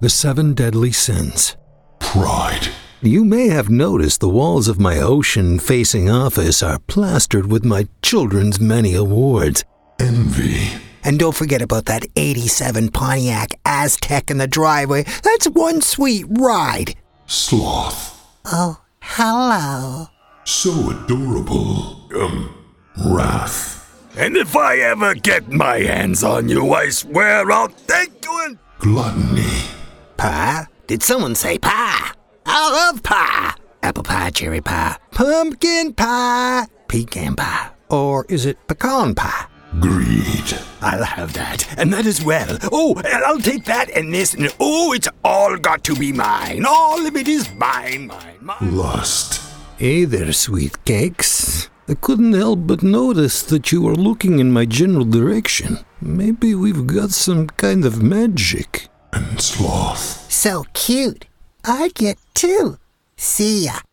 The 7 deadly sins. Pride. You may have noticed the walls of my ocean-facing office are plastered with my children's many awards. Envy. And don't forget about that 87 Pontiac Aztec in the driveway. That's one sweet ride. Sloth. Oh, hello. So adorable. Wrath. And if I ever get my hands on you, I swear I'll take you in. Gluttony. Pie? Did someone say pie? I love pie. Apple pie, cherry pie, pumpkin pie, pecan pie. Or is it pecan pie? Greed. I'll have that, and that as well. Oh, and I'll take that and this, and oh, it's all got to be mine. All of it is mine. Lust. Hey there, sweet cakes. I couldn't help but notice that you were looking in my general direction. Maybe we've got some kind of magic. And sloth. So cute. I get 2. See ya.